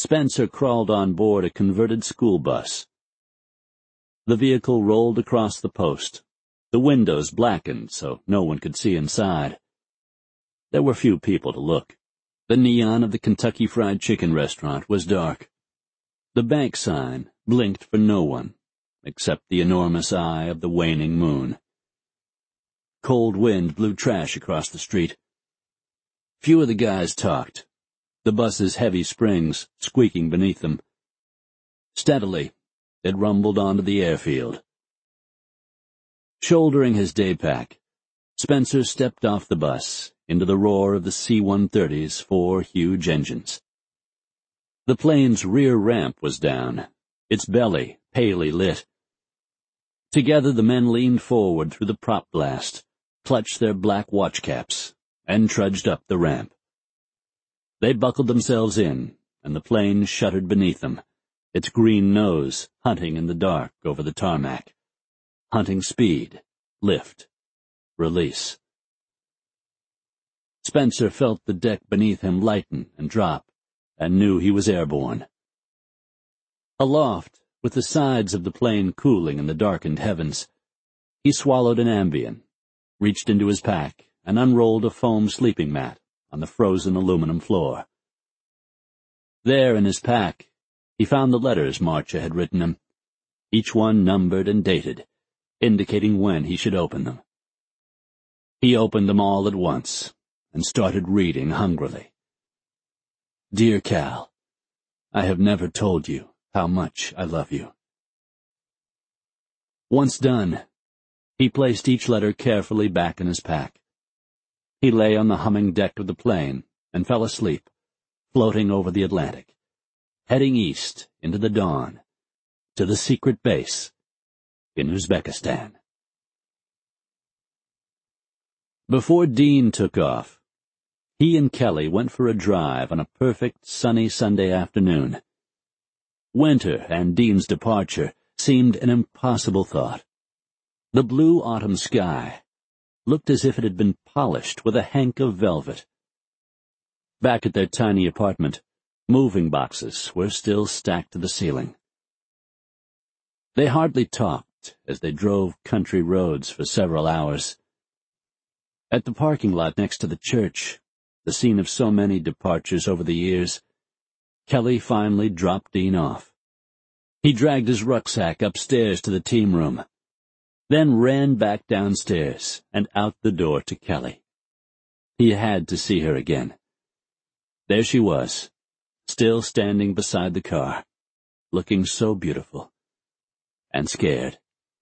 Spencer crawled on board a converted school bus. The vehicle rolled across the post, the windows blackened so no one could see inside. There were few people to look. The neon of the Kentucky Fried Chicken restaurant was dark. The bank sign blinked for no one, except the enormous eye of the waning moon. Cold wind blew trash across the street. Few of the guys talked, the bus's heavy springs squeaking beneath them. Steadily, it rumbled onto the airfield. Shouldering his day pack, Spencer stepped off the bus into the roar of the C-130's 4 huge engines. The plane's rear ramp was down, its belly palely lit. Together the men leaned forward through the prop blast, clutched their black watch caps, and trudged up the ramp. They buckled themselves in, and the plane shuddered beneath them, its green nose hunting in the dark over the tarmac. Hunting speed, lift, release. Spencer felt the deck beneath him lighten and drop, and knew he was airborne. Aloft, with the sides of the plane cooling in the darkened heavens, he swallowed an Ambien, reached into his pack, and unrolled a foam sleeping mat on the frozen aluminum floor. There in his pack, he found the letters Marcia had written him, each one numbered and dated, indicating when he should open them. He opened them all at once and started reading hungrily. Dear Cal, I have never told you how much I love you. Once done, he placed each letter carefully back in his pack. He lay on the humming deck of the plane and fell asleep, floating over the Atlantic, heading east into the dawn, to the secret base in Uzbekistan. Before Dean took off, he and Kelly went for a drive on a perfect sunny Sunday afternoon. Winter and Dean's departure seemed an impossible thought. The blue autumn sky looked as if it had been polished with a hank of velvet. Back at their tiny apartment, moving boxes were still stacked to the ceiling. They hardly talked as they drove country roads for several hours. At the parking lot next to the church, the scene of so many departures over the years, Kelly finally dropped Dean off. He dragged his rucksack upstairs to the team room, then ran back downstairs and out the door to Kelly. He had to see her again. There she was, still standing beside the car, looking so beautiful and scared.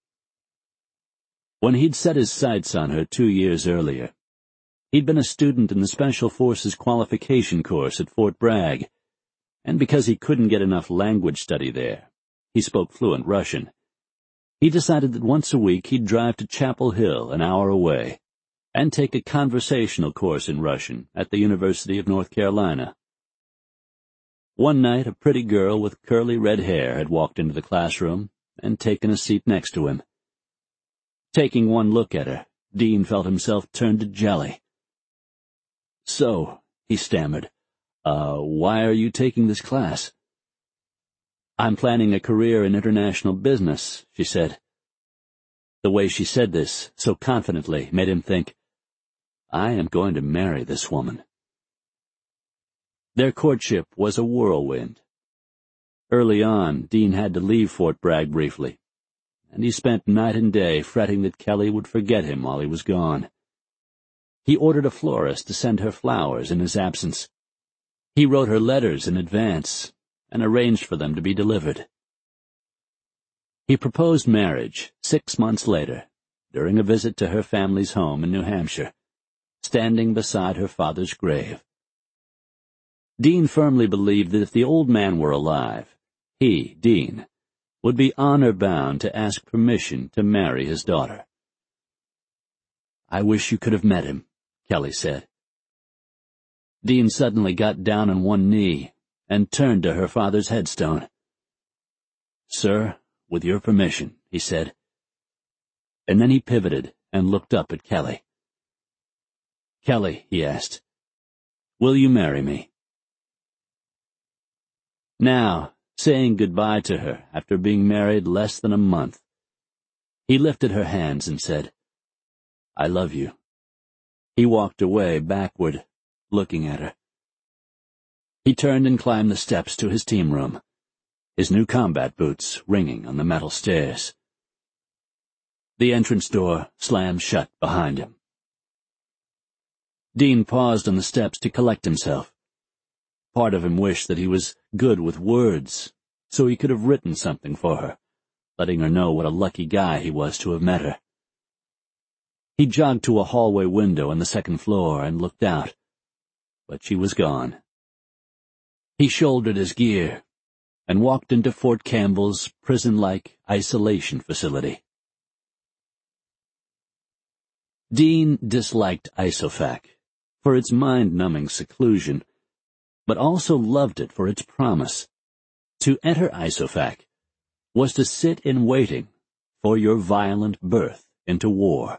When he'd set his sights on her 2 years earlier, he'd been a student in the Special Forces qualification course at Fort Bragg, and because he couldn't get enough language study there, he spoke fluent Russian. He decided that once a week he'd drive to Chapel Hill, an hour away, and take a conversational course in Russian at the University of North Carolina. One night, a pretty girl with curly red hair had walked into the classroom and taken a seat next to him. Taking one look at her, Dean felt himself turn to jelly. So, he stammered, why are you taking this class? I'm planning a career in international business, she said. The way she said this, so confidently, made him think, I am going to marry this woman. Their courtship was a whirlwind. Early on, Dean had to leave Fort Bragg briefly, and he spent night and day fretting that Kelly would forget him while he was gone. He ordered a florist to send her flowers in his absence. He wrote her letters in advance and arranged for them to be delivered. He proposed marriage 6 months later, during a visit to her family's home in New Hampshire, standing beside her father's grave. Dean firmly believed that if the old man were alive, he, Dean, would be honor-bound to ask permission to marry his daughter. I wish you could have met him, Kelly said. Dean suddenly got down on one knee and turned to her father's headstone. Sir, with your permission, he said. And then he pivoted and looked up at Kelly. Kelly, he asked, will you marry me? Now, saying goodbye to her after being married less than a month, he lifted her hands and said, "I love you." He walked away backward, looking at her. He turned and climbed the steps to his team room, his new combat boots ringing on the metal stairs. The entrance door slammed shut behind him. Dean paused on the steps to collect himself. Part of him wished that he was good with words, so he could have written something for her, letting her know what a lucky guy he was to have met her. He jogged to a hallway window on the second floor and looked out, but she was gone. He shouldered his gear and walked into Fort Campbell's prison-like isolation facility. Dean disliked ISOFAC for its mind-numbing seclusion, but also loved it for its promise. To enter ISOFAC was to sit in waiting for your violent birth into war.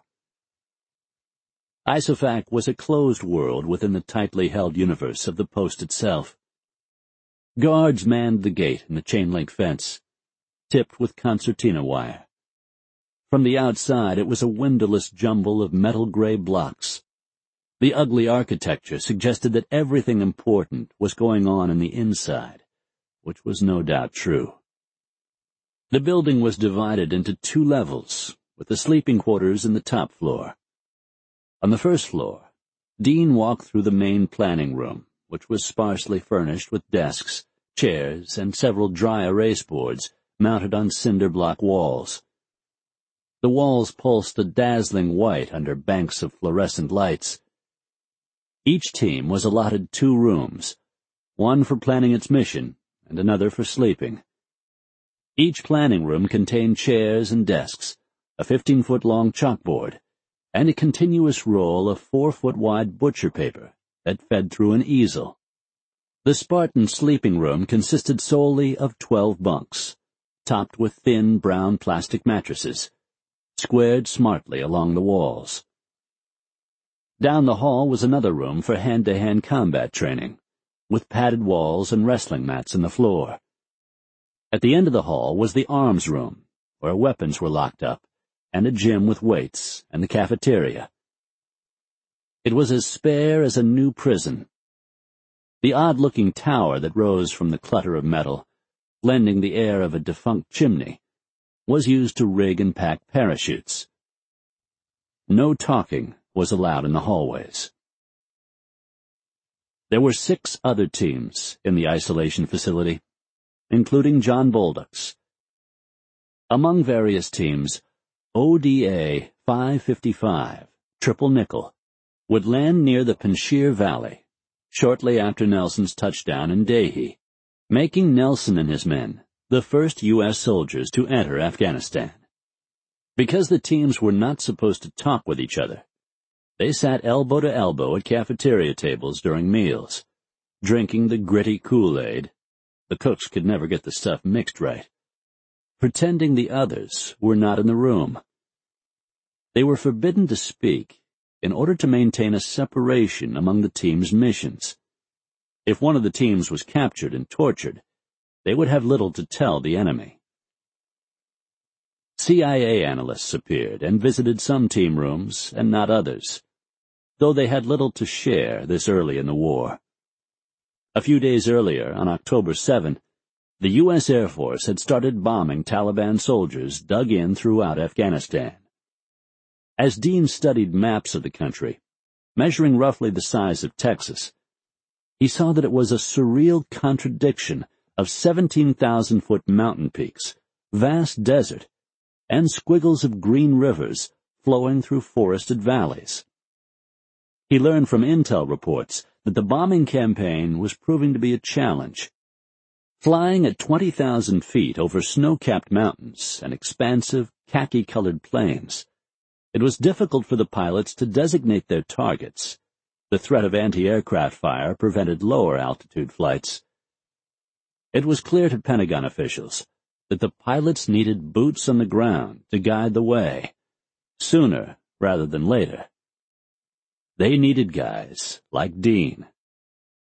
ISOFAC was a closed world within the tightly held universe of the post itself. Guards manned the gate in the chain-link fence, tipped with concertina wire. From the outside it was a windowless jumble of metal-gray blocks. The ugly architecture suggested that everything important was going on in the inside, which was no doubt true. The building was divided into 2 levels, with the sleeping quarters in the top floor. On the first floor, Dean walked through the main planning room, which was sparsely furnished with desks, chairs, and several dry erase boards mounted on cinder-block walls. The walls pulsed a dazzling white under banks of fluorescent lights. Each team was allotted 2 rooms, one for planning its mission and another for sleeping. Each planning room contained chairs and desks, a 15-foot-long chalkboard, and a continuous roll of 4-foot-wide butcher paper that fed through an easel. The Spartan sleeping room consisted solely of 12 bunks, topped with thin brown plastic mattresses, squared smartly along the walls. Down the hall was another room for hand-to-hand combat training, with padded walls and wrestling mats on the floor. At the end of the hall was the arms room, where weapons were locked up, and a gym with weights, and the cafeteria. It was as spare as a new prison. The odd-looking tower that rose from the clutter of metal, lending the air of a defunct chimney, was used to rig and pack parachutes. No talking was allowed in the hallways. There were 6 other teams in the isolation facility, including John Bolduc's. Among various teams, ODA 555, Triple Nickel, would land near the Panjshir Valley shortly after Nelson's touchdown in Dahi, making Nelson and his men the first U.S. soldiers to enter Afghanistan. Because the teams were not supposed to talk with each other, they sat elbow to elbow at cafeteria tables during meals, drinking the gritty Kool-Aid — the cooks could never get the stuff mixed right — pretending the others were not in the room. They were forbidden to speak in order to maintain a separation among the team's missions. If one of the teams was captured and tortured, they would have little to tell the enemy. CIA analysts appeared and visited some team rooms and not others, though they had little to share this early in the war. A few days earlier, on October 7, the U.S. Air Force had started bombing Taliban soldiers dug in throughout Afghanistan. As Dean studied maps of the country, measuring roughly the size of Texas, he saw that it was a surreal contradiction of 17,000-foot mountain peaks, vast desert, and squiggles of green rivers flowing through forested valleys. He learned from intel reports that the bombing campaign was proving to be a challenge. Flying at 20,000 feet over snow-capped mountains and expansive, khaki-colored plains, it was difficult for the pilots to designate their targets. The threat of anti-aircraft fire prevented lower-altitude flights. It was clear to Pentagon officials that the pilots needed boots on the ground to guide the way, sooner rather than later. They needed guys like Dean.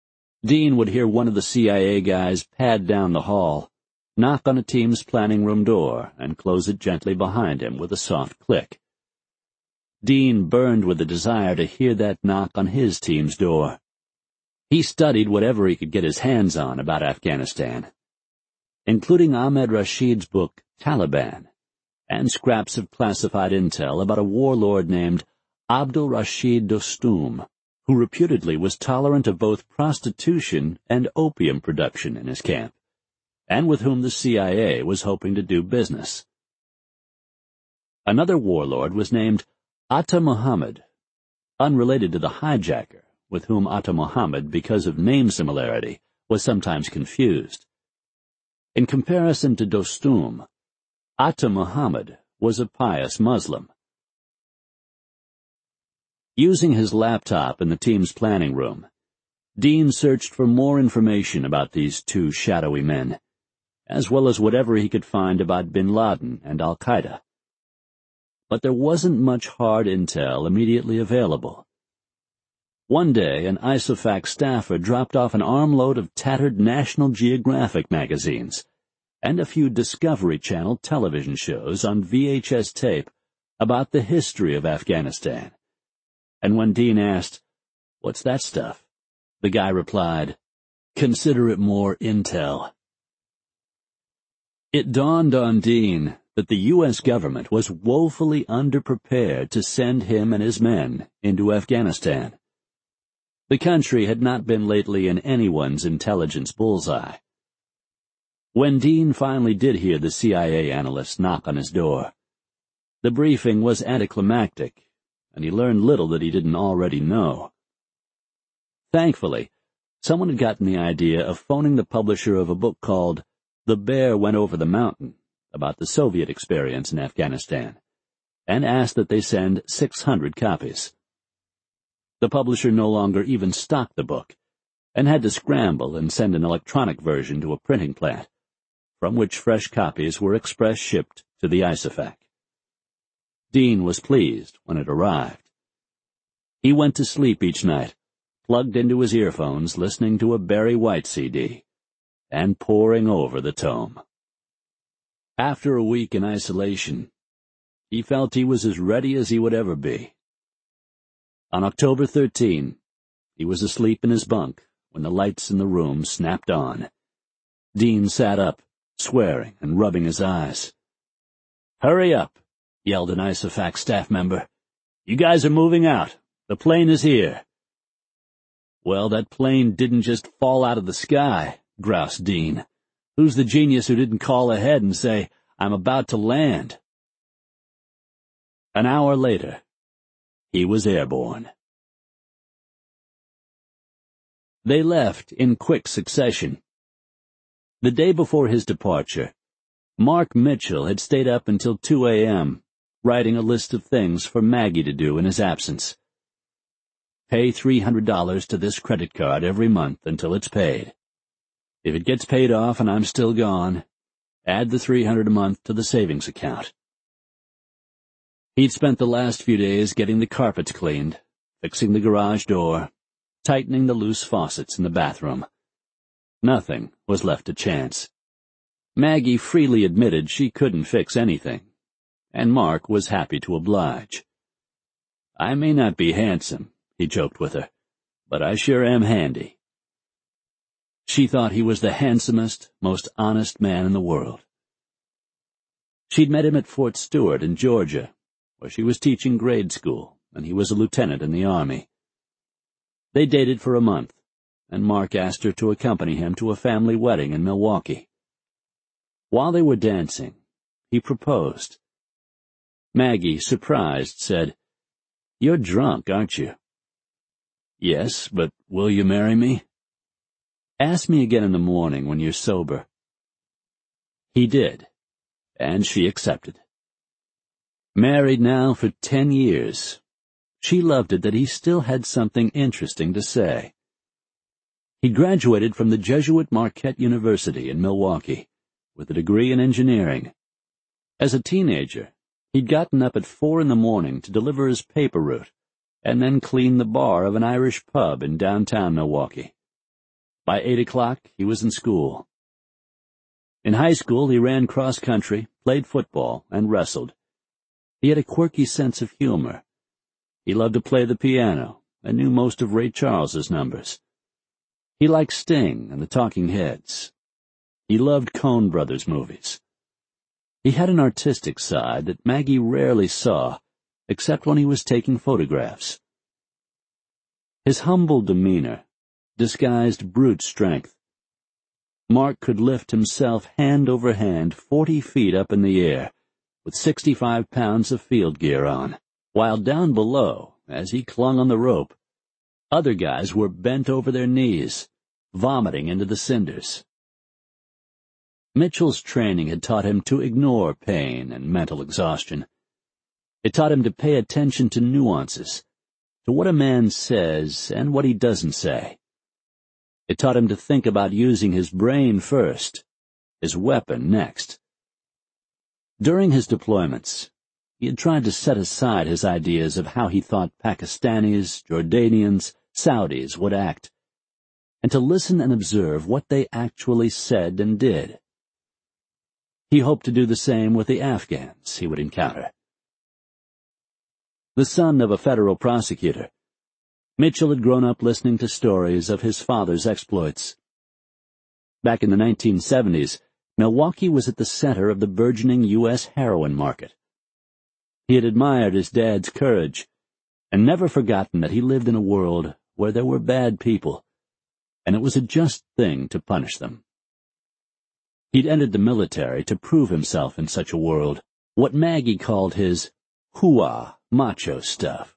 Dean would hear one of the CIA guys pad down the hall, knock on a team's planning room door, and close it gently behind him with a soft click. Dean burned with the desire to hear that knock on his team's door. He studied whatever he could get his hands on about Afghanistan, including Ahmed Rashid's book Taliban, and scraps of classified intel about a warlord named Abdul Rashid Dostum, who reputedly was tolerant of both prostitution and opium production in his camp, and with whom the CIA was hoping to do business. Another warlord was named Atta Muhammad, unrelated to the hijacker, with whom Atta Muhammad, because of name similarity, was sometimes confused. In comparison to Dostum, Atta Muhammad was a pious Muslim. Using his laptop in the team's planning room, Dean searched for more information about these two shadowy men, as well as whatever he could find about bin Laden and al-Qaeda. But there wasn't much hard intel immediately available. One day, an ISAFAC staffer dropped off an armload of tattered National Geographic magazines and a few Discovery Channel television shows on VHS tape about the history of Afghanistan. And when Dean asked, "What's that stuff?" the guy replied, "Consider it more intel." It dawned on Dean that the U.S. government was woefully underprepared to send him and his men into Afghanistan. The country had not been lately in anyone's intelligence bullseye. When Dean finally did hear the CIA analyst knock on his door, the briefing was anticlimactic, and he learned little that he didn't already know. Thankfully, someone had gotten the idea of phoning the publisher of a book called The Bear Went Over the Mountain, about the Soviet experience in Afghanistan, and asked that they send 600 copies. The publisher no longer even stocked the book, and had to scramble and send an electronic version to a printing plant, from which fresh copies were express shipped to the ISAFAC. Dean was pleased when it arrived. He went to sleep each night, plugged into his earphones, listening to a Barry White CD, and poring over the tome. After a week in isolation, he felt he was as ready as he would ever be. On October 13, he was asleep in his bunk when the lights in the room snapped on. Dean sat up, swearing and rubbing his eyes. "Hurry up," yelled an ISAFAC staff member. "You guys are moving out. The plane is here." "Well, that plane didn't just fall out of the sky," groused Dean. "Who's the genius who didn't call ahead and say, 'I'm about to land'?" An hour later, he was airborne. They left in quick succession. The day before his departure, Mark Mitchell had stayed up until 2 a.m., writing a list of things for Maggie to do in his absence. Pay $300 to this credit card every month until it's paid. If it gets paid off and I'm still gone, add the $300 a month to the savings account. He'd spent the last few days getting the carpets cleaned, fixing the garage door, tightening the loose faucets in the bathroom. Nothing was left to chance. Maggie freely admitted she couldn't fix anything, and Mark was happy to oblige. "I may not be handsome," he joked with her, "but I sure am handy." She thought he was the handsomest, most honest man in the world. She'd met him at Fort Stewart in Georgia, where she was teaching grade school, and he was a lieutenant in the Army. They dated for a month, and Mark asked her to accompany him to a family wedding in Milwaukee. While they were dancing, he proposed. Maggie, surprised, said, "You're drunk, aren't you?" "Yes, but will you marry me?" "Ask me again in the morning when you're sober." He did, and she accepted. Married now for 10 years, she loved it that he still had something interesting to say. He graduated from the Jesuit Marquette University in Milwaukee with a degree in engineering. As a teenager, he'd gotten up at 4 a.m. to deliver his paper route and then clean the bar of an Irish pub in downtown Milwaukee. By 8 o'clock, he was in school. In high school, he ran cross-country, played football, and wrestled. He had a quirky sense of humor. He loved to play the piano and knew most of Ray Charles's numbers. He liked Sting and the Talking Heads. He loved Coen Brothers movies. He had an artistic side that Maggie rarely saw, except when he was taking photographs. His humble demeanor disguised brute strength. Mark could lift himself hand over hand 40 feet up in the air, with 65 pounds of field gear on, while down below, as he clung on the rope, other guys were bent over their knees, vomiting into the cinders. Mitchell's training had taught him to ignore pain and mental exhaustion. It taught him to pay attention to nuances, to what a man says and what he doesn't say. It taught him to think about using his brain first, his weapon next. During his deployments, he had tried to set aside his ideas of how he thought Pakistanis, Jordanians, Saudis would act, and to listen and observe what they actually said and did. He hoped to do the same with the Afghans he would encounter. The son of a federal prosecutor, Mitchell had grown up listening to stories of his father's exploits. Back in the 1970s, Milwaukee was at the center of the burgeoning U.S. heroin market. He had admired his dad's courage and never forgotten that he lived in a world where there were bad people, and it was a just thing to punish them. He'd entered the military to prove himself in such a world, what Maggie called his hoo-ah macho stuff.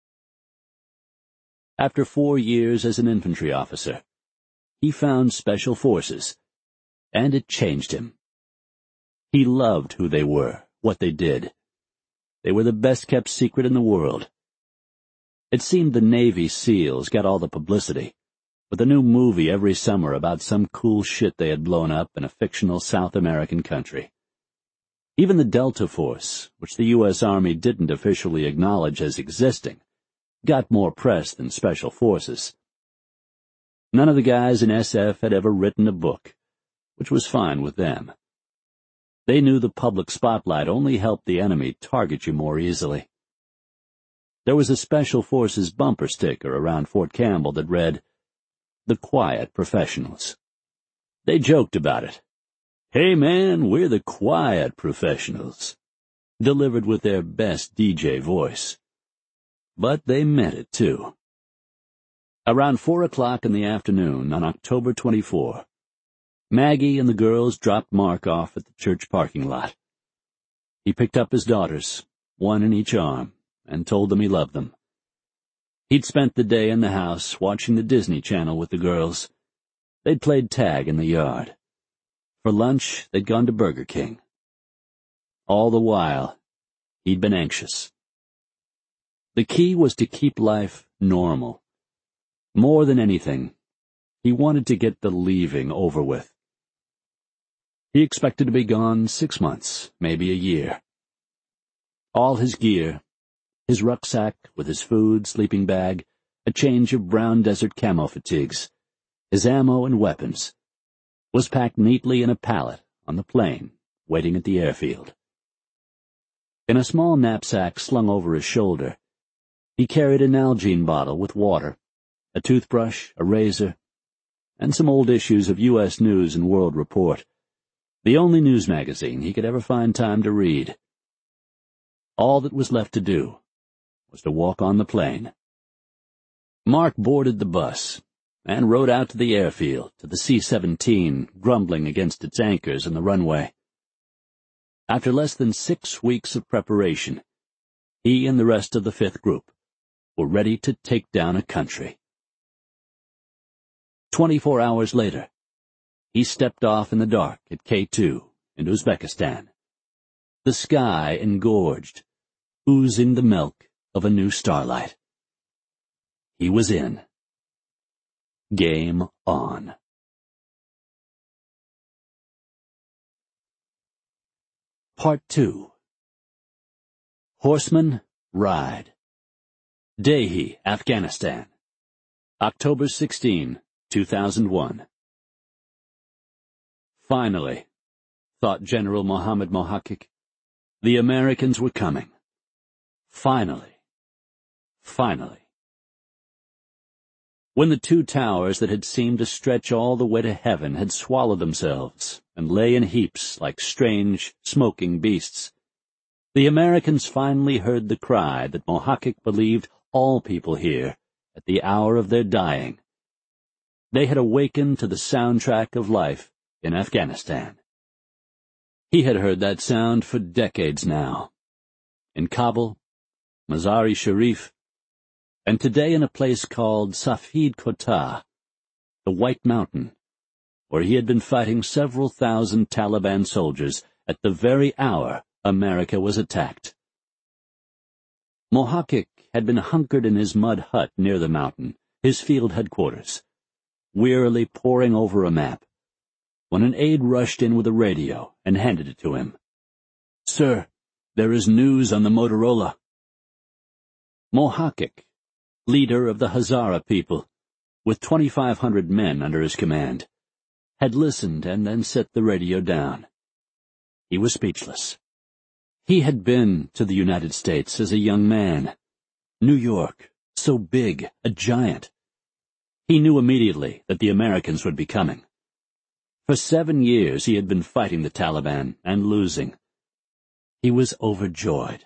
After 4 years as an infantry officer, he found Special Forces, and it changed him. He loved who they were, what they did. They were the best-kept secret in the world. It seemed the Navy SEALs got all the publicity, with a new movie every summer about some cool shit they had blown up in a fictional South American country. Even the Delta Force, which the U.S. Army didn't officially acknowledge as existing, got more press than Special Forces. None of the guys in SF had ever written a book, which was fine with them. They knew the public spotlight only helped the enemy target you more easily. There was a Special Forces bumper sticker around Fort Campbell that read, "The Quiet Professionals." They joked about it. "Hey man, we're the quiet professionals," delivered with their best DJ voice. But they meant it, too. Around 4 o'clock in the afternoon on October 24, Maggie and the girls dropped Mark off at the church parking lot. He picked up his daughters, one in each arm, and told them he loved them. He'd spent the day in the house watching the Disney Channel with the girls. They'd played tag in the yard. For lunch, they'd gone to Burger King. All the while, he'd been anxious. The key was to keep life normal. More than anything, he wanted to get the leaving over with. He expected to be gone 6 months, maybe a year. All his gear, his rucksack with his food, sleeping bag, a change of brown desert camo fatigues, his ammo and weapons, was packed neatly in a pallet on the plane, waiting at the airfield. In a small knapsack slung over his shoulder, he carried an Nalgene bottle with water, a toothbrush, a razor, and some old issues of U.S. News and World Report, the only news magazine he could ever find time to read. All that was left to do was to walk on the plane. Mark boarded the bus and rode out to the airfield to the C-17 grumbling against its anchors in the runway. After less than 6 weeks of preparation, he and the rest of the 5th Group were ready to take down a country. 24 hours later, he stepped off in the dark at K2 in Uzbekistan. The sky engorged, oozing the milk of a new starlight. He was in. Game on. Part 2. Horsemen Ride. Dehi, Afghanistan. October 16, 2001. Finally, thought General Mohammad Mohaqiq, the Americans were coming. Finally. When the two towers that had seemed to stretch all the way to heaven had swallowed themselves and lay in heaps like strange, smoking beasts, the Americans finally heard the cry that Mohaqiq believed all people hear at the hour of their dying. They had awakened to the soundtrack of life in Afghanistan. He had heard that sound for decades now. In Kabul, Mazar-e-Sharif, and today in a place called Safed Kota, the White Mountain, where he had been fighting several thousand Taliban soldiers at the very hour America was attacked. Mohaqiq had been hunkered in his mud hut near the mountain, his field headquarters, wearily poring over a map, when an aide rushed in with a radio and handed it to him. "Sir, there is news on the Motorola." Mohaqiq, leader of the Hazara people, with 2,500 men under his command, had listened and then set the radio down. He was speechless. He had been to the United States as a young man. New York, so big, a giant. He knew immediately that the Americans would be coming. For 7 years he had been fighting the Taliban and losing. He was overjoyed.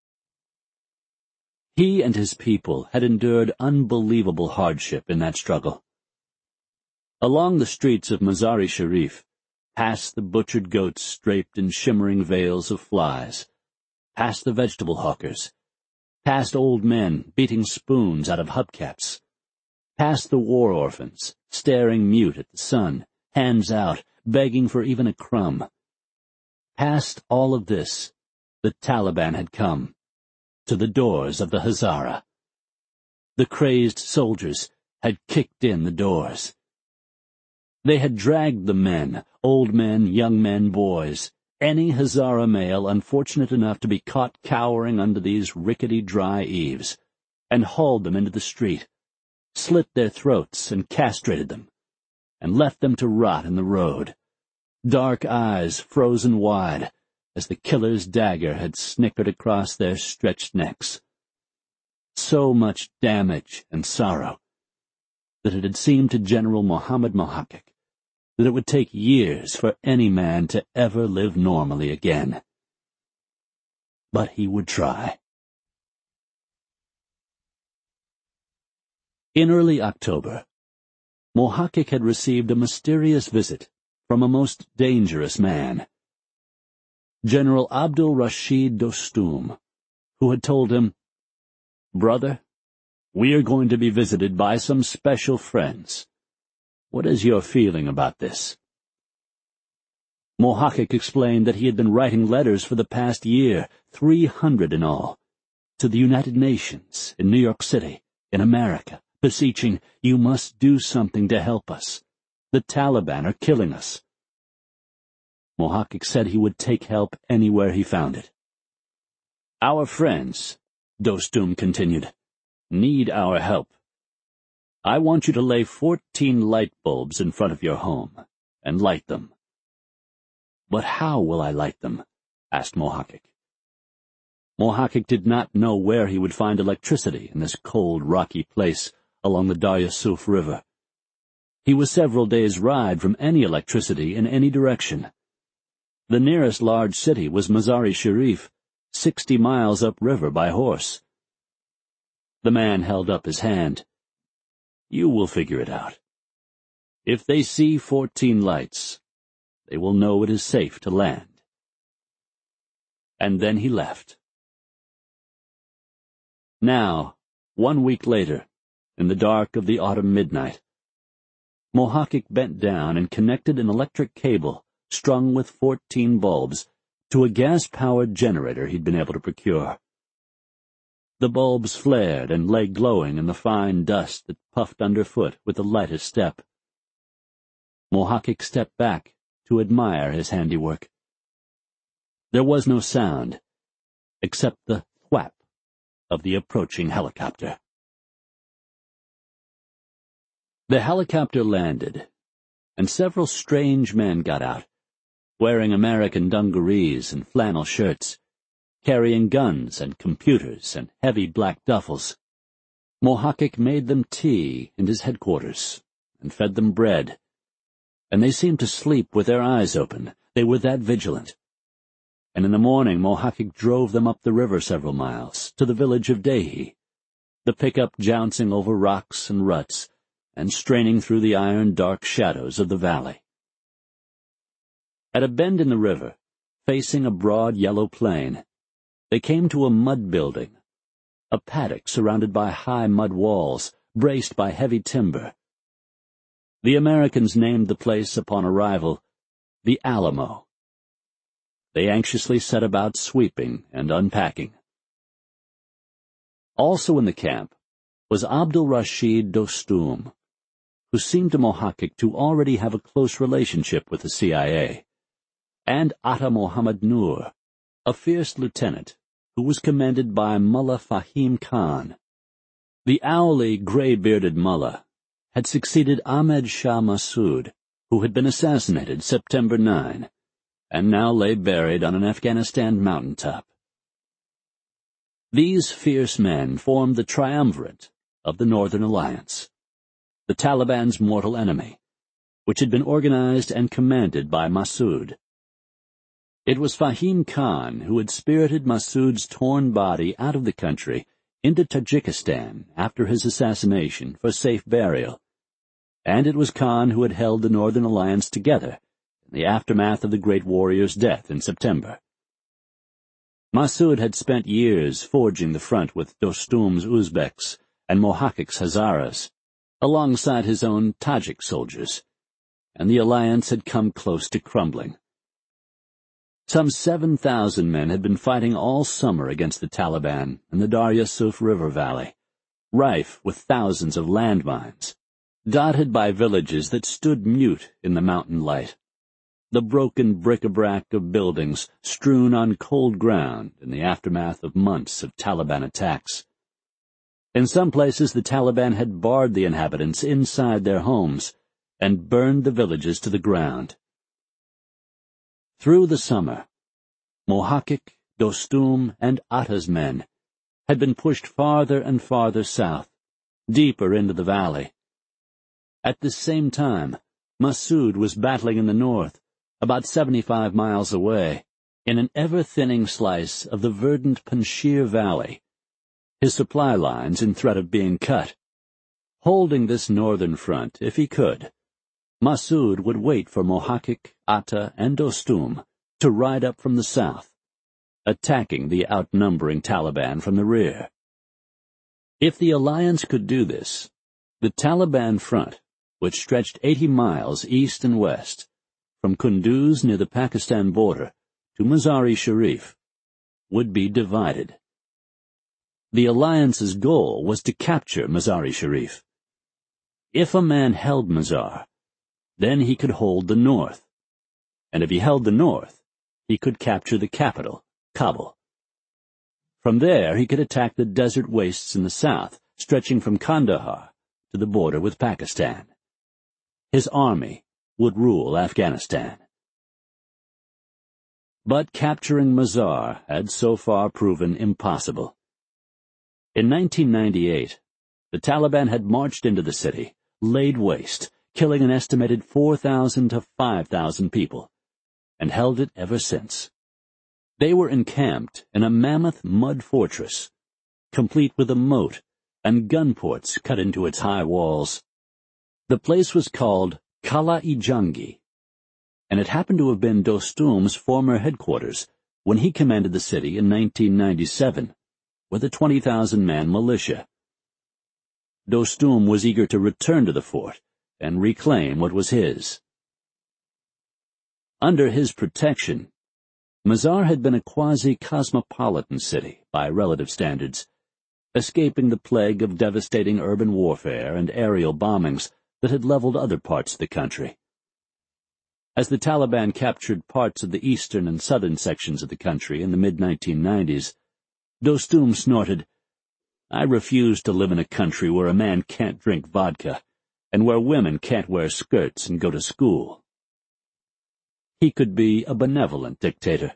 He and his people had endured unbelievable hardship in that struggle. Along the streets of Mazar-e-Sharif, past the butchered goats draped in shimmering veils of flies, past the vegetable hawkers, past old men beating spoons out of hubcaps, past the war orphans, staring mute at the sun, hands out, begging for even a crumb. Past all of this, the Taliban had come, to the doors of the Hazara. The crazed soldiers had kicked in the doors. They had dragged the men, old men, young men, boys, any Hazara male unfortunate enough to be caught cowering under these rickety dry eaves, and hauled them into the street, slit their throats and castrated them, and left them to rot in the road, dark eyes frozen wide as the killer's dagger had snickered across their stretched necks. So much damage and sorrow that it had seemed to General Mohammad Mohaqiq that it would take years for any man to ever live normally again. But he would try. In early October, Mohaqiq had received a mysterious visit from a most dangerous man, General Abdul Rashid Dostum, who had told him, "Brother, we are going to be visited by some special friends. What is your feeling about this?" Mohaqiq explained that he had been writing letters for the past year, 300 in all, to the United Nations, in New York City, in America, beseeching, "You must do something to help us. The Taliban are killing us." Mohaqiq said he would take help anywhere he found it. "Our friends," Dostum continued, "need our help. I want you to lay 14 light bulbs in front of your home and light them." "But how will I light them?" asked Mohaqiq. Mohaqiq did not know where he would find electricity in this cold, rocky place along the Darya Suf River. He was several days' ride from any electricity in any direction. The nearest large city was Mazar-e-Sharif, 60 miles upriver by horse. The man held up his hand. "You will figure it out. If they see 14 lights, they will know it is safe to land." And then he left. Now, 1 week later, in the dark of the autumn midnight, Mohaqiq bent down and connected an electric cable strung with 14 bulbs to a gas-powered generator he'd been able to procure. The bulbs flared and lay glowing in the fine dust that puffed underfoot with the lightest step. Mohaqiq stepped back to admire his handiwork. There was no sound, except the thwap of the approaching helicopter. The helicopter landed, and several strange men got out, wearing American dungarees and flannel shirts, carrying guns and computers and heavy black duffels. Mohaqiq made them tea in his headquarters and fed them bread, and they seemed to sleep with their eyes open. They were that vigilant. And in the morning Mohaqiq drove them up the river several miles, to the village of Dehi, the pickup jouncing over rocks and ruts, and straining through the iron-dark shadows of the valley. At a bend in the river, facing a broad yellow plain, they came to a mud building, a paddock surrounded by high mud walls, braced by heavy timber. The Americans named the place upon arrival the Alamo. They anxiously set about sweeping and unpacking. Also in the camp was Abdul Rashid Dostum, who seemed to Mohaqiq to already have a close relationship with the CIA, and Atta Muhammad Nur, a fierce lieutenant who was commanded by Mullah Fahim Khan. The owly, gray-bearded mullah had succeeded Ahmed Shah Massoud, who had been assassinated September 9, and now lay buried on an Afghanistan mountaintop. These fierce men formed the triumvirate of the Northern Alliance, the Taliban's mortal enemy, which had been organized and commanded by Massoud. It was Fahim Khan who had spirited Massoud's torn body out of the country into Tajikistan after his assassination for safe burial, and it was Khan who had held the Northern Alliance together in the aftermath of the great warrior's death in September. Massoud had spent years forging the front with Dostum's Uzbeks and Mohaqiq's Hazaras, alongside his own Tajik soldiers, and the alliance had come close to crumbling. Some 7,000 men had been fighting all summer against the Taliban in the Darya Suf River Valley, rife with thousands of landmines, dotted by villages that stood mute in the mountain light, the broken bric-a-brac of buildings strewn on cold ground in the aftermath of months of Taliban attacks. In some places the Taliban had barred the inhabitants inside their homes and burned the villages to the ground. Through the summer, Mohaqiq, Dostum, and Atta's men had been pushed farther and farther south, deeper into the valley. At this same time, Massoud was battling in the north, about 75 miles away, in an ever-thinning slice of the verdant Panjshir Valley, his supply lines in threat of being cut. Holding this northern front, if he could, Massoud would wait for Mohaqiq, Atta, and Dostum to ride up from the south, attacking the outnumbering Taliban from the rear. If the alliance could do this, the Taliban front, which stretched 80 miles east and west, from Kunduz near the Pakistan border to Mazar-e-Sharif, would be divided. The alliance's goal was to capture Mazar-e-Sharif. If a man held Mazar, then he could hold the north, and if he held the north, he could capture the capital, Kabul. From there he could attack the desert wastes in the south, stretching from Kandahar to the border with Pakistan. His army would rule Afghanistan. But capturing Mazar had so far proven impossible. In 1998, the Taliban had marched into the city, laid waste, killing an estimated 4,000 to 5,000 people, and held it ever since. They were encamped in a mammoth mud fortress, complete with a moat and gun ports cut into its high walls. The place was called Kala-i-Jangi, and it happened to have been Dostum's former headquarters when he commanded the city in 1997 with a 20,000-man militia. Dostum was eager to return to the fort and reclaim what was his. Under his protection, Mazar had been a quasi-cosmopolitan city by relative standards, escaping the plague of devastating urban warfare and aerial bombings that had leveled other parts of the country. As the Taliban captured parts of the eastern and southern sections of the country in the mid-1990s, Dostum snorted, "I refuse to live in a country where a man can't drink vodka. and where women can't wear skirts and go to school. He could be a benevolent dictator.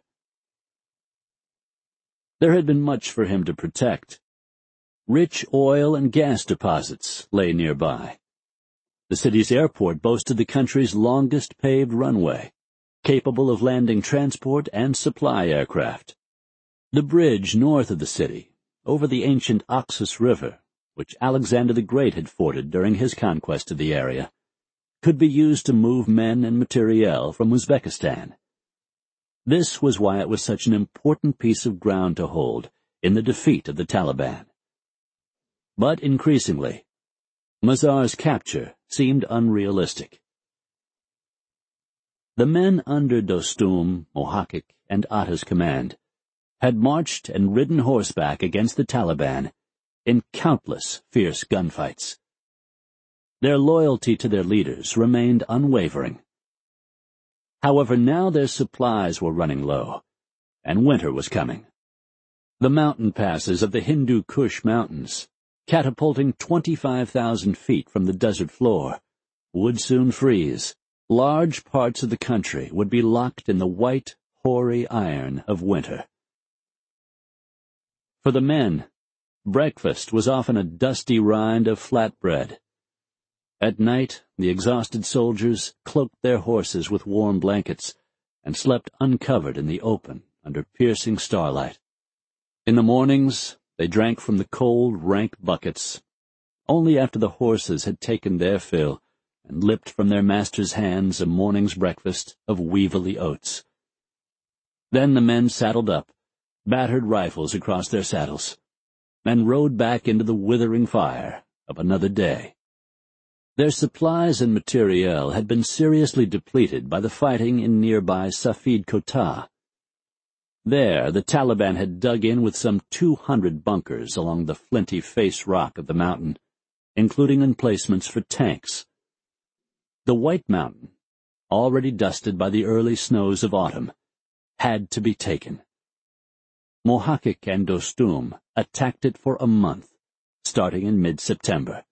There had been much for him to protect. Rich oil and gas deposits lay nearby. The city's airport boasted the country's longest paved runway, capable of landing transport and supply aircraft. The bridge north of the city, over the ancient Oxus River, which Alexander the Great had forded during his conquest of the area, could be used to move men and materiel from Uzbekistan. This was why it was such an important piece of ground to hold in the defeat of the Taliban. But increasingly, Mazar's capture seemed unrealistic. The men under Dostum, Mohaqiq, and Atta's command had marched and ridden horseback against the Taliban in countless fierce gunfights. Their loyalty to their leaders remained unwavering. However, now their supplies were running low, and winter was coming. The mountain passes of the Hindu Kush Mountains, catapulting 25,000 feet from the desert floor, would soon freeze. Large parts of the country would be locked in the white, hoary iron of winter. For the men, breakfast was often a dusty rind of flatbread. At night, the exhausted soldiers cloaked their horses with warm blankets and slept uncovered in the open under piercing starlight. In the mornings, they drank from the cold, rank buckets, only after the horses had taken their fill and lipped from their masters' hands a morning's breakfast of weevily oats. Then the men saddled up, battered rifles across their saddles, and rode back into the withering fire of another day. Their supplies and materiel had been seriously depleted by the fighting in nearby Safid Kota. There, the Taliban had dug in with some 200 bunkers along the flinty face rock of the mountain, including emplacements for tanks. The White Mountain, already dusted by the early snows of autumn, had to be taken. Mohaqiq and Dostum attacked it for a month, starting in mid-September.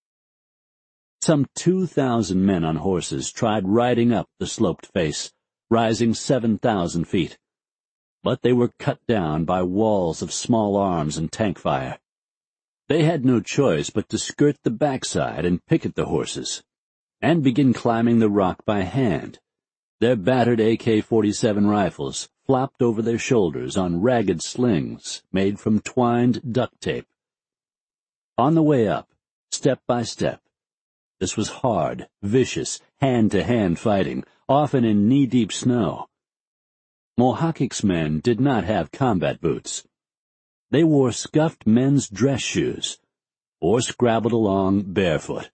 Some 2,000 men on horses tried riding up the sloped face, rising 7,000 feet. But they were cut down by walls of small arms and tank fire. They had no choice but to skirt the backside and picket the horses, and begin climbing the rock by hand. Their battered AK-47 rifles flopped over their shoulders on ragged slings made from twined duct tape. On the way up, step by step, this was hard, vicious, hand-to-hand fighting, often in knee-deep snow. Mohaqiq's men did not have combat boots. They wore scuffed men's dress shoes, or scrabbled along barefoot.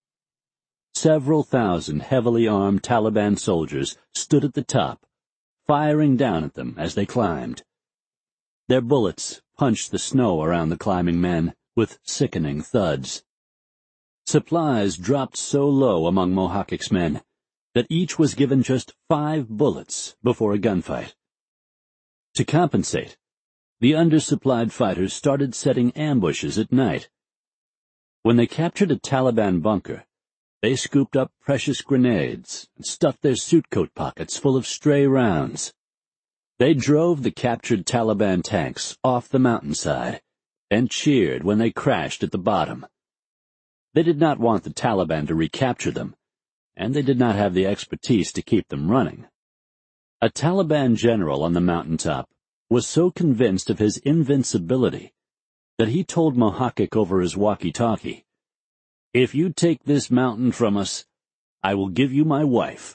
Several thousand heavily armed Taliban soldiers stood at the top, firing down at them as they climbed. Their bullets punched the snow around the climbing men with sickening thuds. Supplies dropped so low among Mohaqiq's men that each was given just 5 bullets before a gunfight. To compensate, the undersupplied fighters started setting ambushes at night. When they captured a Taliban bunker, they scooped up precious grenades and stuffed their suit coat pockets full of stray rounds. They drove the captured Taliban tanks off the mountainside and cheered when they crashed at the bottom. They did not want the Taliban to recapture them, and they did not have the expertise to keep them running. A Taliban general on the mountaintop was so convinced of his invincibility that he told Mohaqiq over his walkie-talkie, "If you take this mountain from us, I will give you my wife."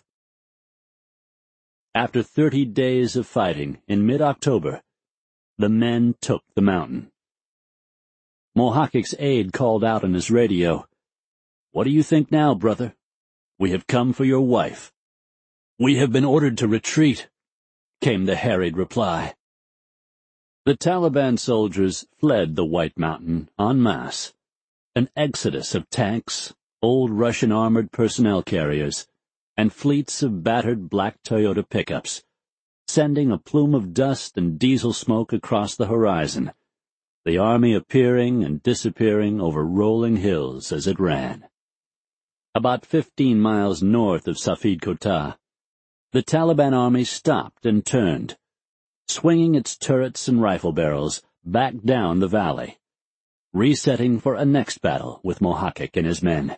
After 30 days of fighting in mid-October, the men took the mountain. Mohaqiq's aide called out on his radio, "What do you think now, brother? We have come for your wife." "We have been ordered to retreat," came the harried reply. The Taliban soldiers fled the White Mountain en masse, an exodus of tanks, old Russian armored personnel carriers, and fleets of battered black Toyota pickups, sending a plume of dust and diesel smoke across the horizon, the army appearing and disappearing over rolling hills as it ran. About 15 miles north of Safed Kota, the Taliban army stopped and turned, swinging its turrets and rifle barrels back down the valley, resetting for a next battle with Mohaqiq and his men.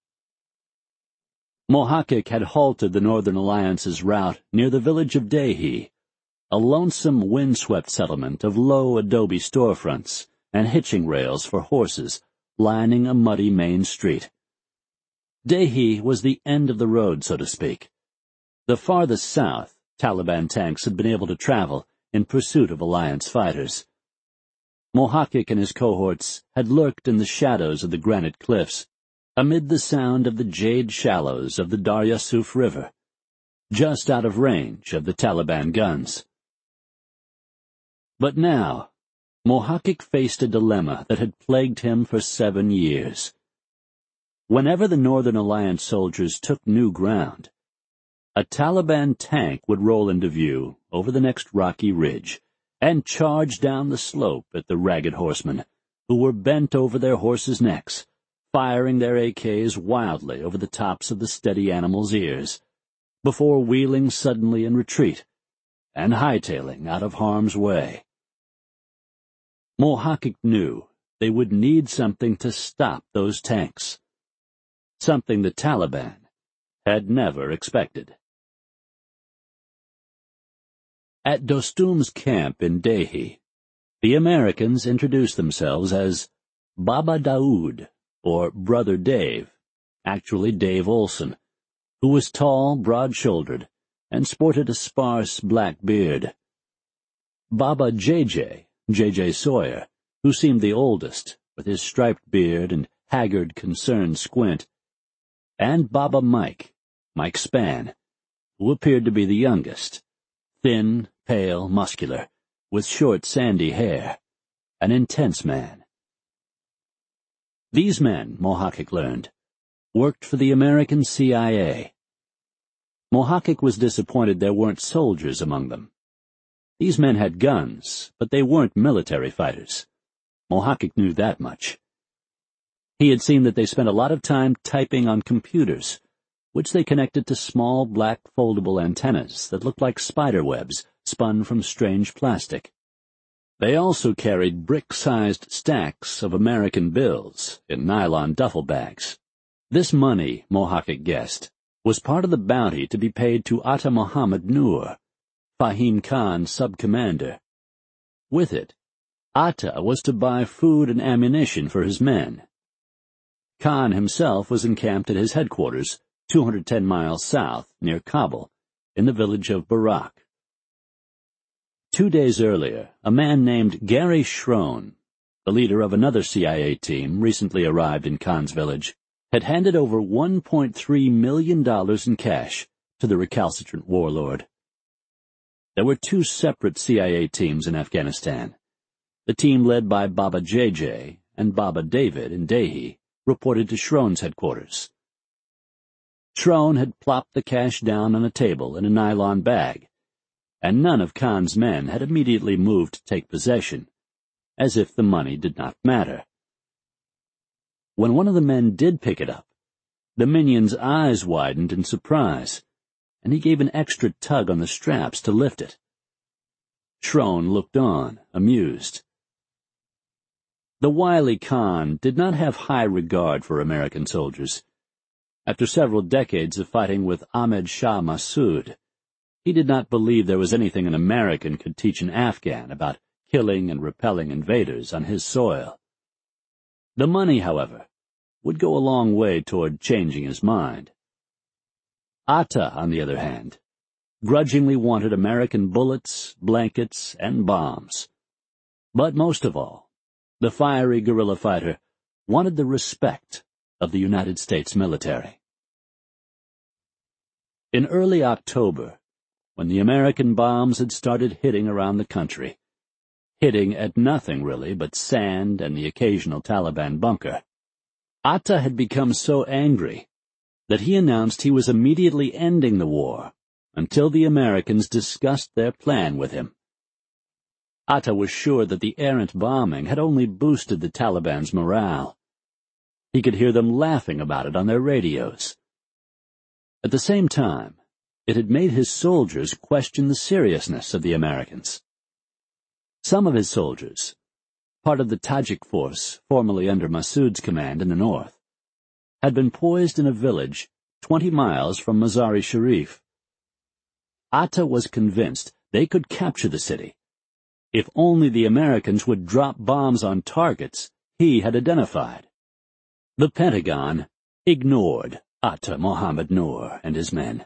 Mohaqiq had halted the Northern Alliance's route near the village of Dehi, a lonesome windswept settlement of low adobe storefronts and hitching rails for horses lining a muddy main street. Dehi was the end of the road, so to speak. The farthest south, Taliban tanks had been able to travel in pursuit of Alliance fighters. Mohaqiq and his cohorts had lurked in the shadows of the granite cliffs, amid the sound of the jade shallows of the Darya Suf River, just out of range of the Taliban guns. But now, Mohaqiq faced a dilemma that had plagued him for 7 years. Whenever the Northern Alliance soldiers took new ground, a Taliban tank would roll into view over the next rocky ridge and charge down the slope at the ragged horsemen, who were bent over their horses' necks, firing their AKs wildly over the tops of the steady animals' ears, before wheeling suddenly in retreat and hightailing out of harm's way. Mohaqiq knew they would need something to stop those tanks, something the Taliban had never expected. At Dostum's camp in Dehi, the Americans introduced themselves as Baba Daoud, or Brother Dave, actually Dave Olson, who was tall, broad-shouldered, and sported a sparse black beard. Baba J.J. Sawyer, who seemed the oldest, with his striped beard and haggard, concerned squint, and Baba Mike Spann, who appeared to be the youngest, thin, pale, muscular, with short sandy hair, an intense man. These men, Mohaqiq learned, worked for the American CIA. Mohaqiq was disappointed there weren't soldiers among them. These men had guns, but they weren't military fighters. Mohaqiq knew that much. He had seen that they spent a lot of time typing on computers, which they connected to small black foldable antennas that looked like spider webs spun from strange plastic. They also carried brick-sized stacks of American bills in nylon duffel bags. This money, Mohaqiq guessed, was part of the bounty to be paid to Atta Muhammad Noor, Fahim Khan's sub-commander. With it, Atta was to buy food and ammunition for his men. Khan himself was encamped at his headquarters, 210 miles south, near Kabul, in the village of Barak. 2 days earlier, a man named Gary Schroen, the leader of another CIA team recently arrived in Khan's village, had handed over $1.3 million in cash to the recalcitrant warlord. There were 2 separate CIA teams in Afghanistan. The team led by Baba J.J. and Baba David in Dehi reported to Schroen's headquarters. Schroen had plopped the cash down on a table in a nylon bag, and none of Khan's men had immediately moved to take possession, as if the money did not matter. When one of the men did pick it up, the minion's eyes widened in surprise, and he gave an extra tug on the straps to lift it. Schroen looked on, amused. The wily Khan did not have high regard for American soldiers. After several decades of fighting with Ahmed Shah Massoud, he did not believe there was anything an American could teach an Afghan about killing and repelling invaders on his soil. The money, however, would go a long way toward changing his mind. Atta, on the other hand, grudgingly wanted American bullets, blankets, and bombs. But most of all, the fiery guerrilla fighter wanted the respect of the United States military. In early October, when the American bombs had started hitting around the country, hitting at nothing really but sand and the occasional Taliban bunker, Atta had become so angry that he announced he was immediately ending the war until the Americans discussed their plan with him. Atta was sure that the errant bombing had only boosted the Taliban's morale. He could hear them laughing about it on their radios. At the same time, it had made his soldiers question the seriousness of the Americans. Some of his soldiers, part of the Tajik force formerly under Massoud's command in the north, had been poised in a village 20 miles from Mazar-e Sharif. Atta was convinced they could capture the city if only the Americans would drop bombs on targets he had identified. The Pentagon ignored Atta Mohammed Noor and his men.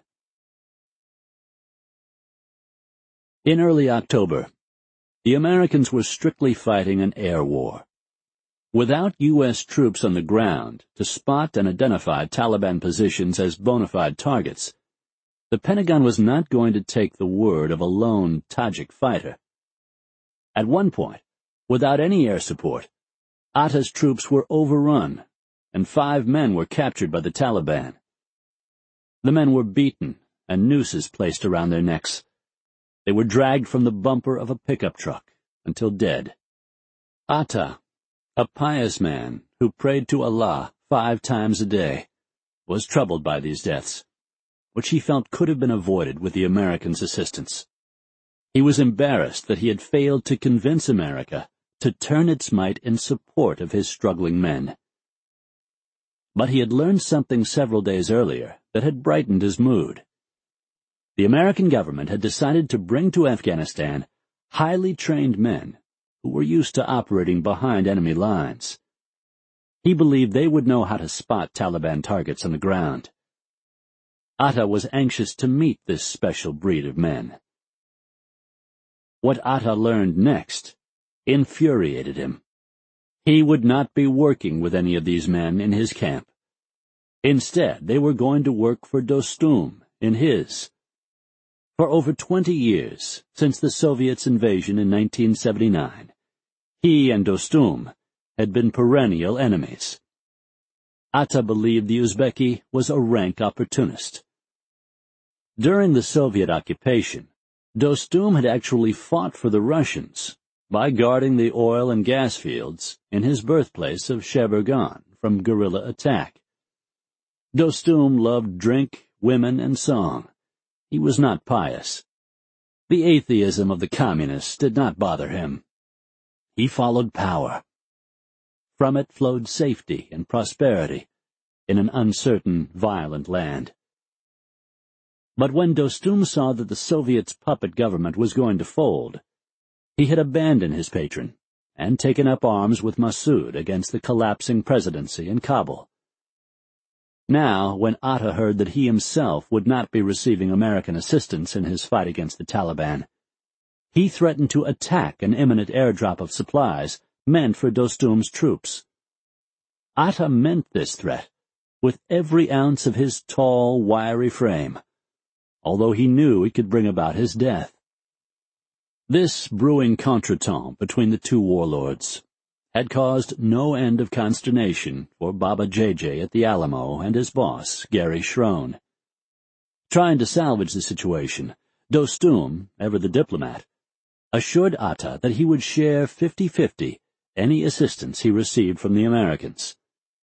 In early October, the Americans were strictly fighting an air war. Without U.S. troops on the ground to spot and identify Taliban positions as bona fide targets, the Pentagon was not going to take the word of a lone Tajik fighter. At one point, without any air support, Atta's troops were overrun, and 5 men were captured by the Taliban. The men were beaten and nooses placed around their necks. They were dragged from the bumper of a pickup truck until dead. Atta, a pious man who prayed to Allah 5 times a day, was troubled by these deaths, which he felt could have been avoided with the Americans' assistance. He was embarrassed that he had failed to convince America to turn its might in support of his struggling men. But he had learned something several days earlier that had brightened his mood. The American government had decided to bring to Afghanistan highly trained men who were used to operating behind enemy lines. He believed they would know how to spot Taliban targets on the ground. Atta was anxious to meet this special breed of men. What Atta learned next infuriated him. He would not be working with any of these men in his camp. Instead, they were going to work for Dostum in his. For over 20 years, since the Soviets' invasion in 1979, he and Dostum had been perennial enemies. Atta believed the Uzbeki was a rank opportunist. During the Soviet occupation, Dostum had actually fought for the Russians by guarding the oil and gas fields in his birthplace of Sheberghan from guerrilla attack. Dostum loved drink, women, and song. He was not pious. The atheism of the communists did not bother him. He followed power. From it flowed safety and prosperity in an uncertain, violent land. But when Dostum saw that the Soviets' puppet government was going to fold, he had abandoned his patron and taken up arms with Massoud against the collapsing presidency in Kabul. Now, when Atta heard that he himself would not be receiving American assistance in his fight against the Taliban, he threatened to attack an imminent airdrop of supplies meant for Dostum's troops. Atta meant this threat with every ounce of his tall, wiry frame, although he knew it could bring about his death. This brewing contretemps between the two warlords had caused no end of consternation for Baba JJ at the Alamo and his boss, Gary Schroen. Trying to salvage the situation, Dostum, ever the diplomat, assured Atta that he would share 50-50 any assistance he received from the Americans.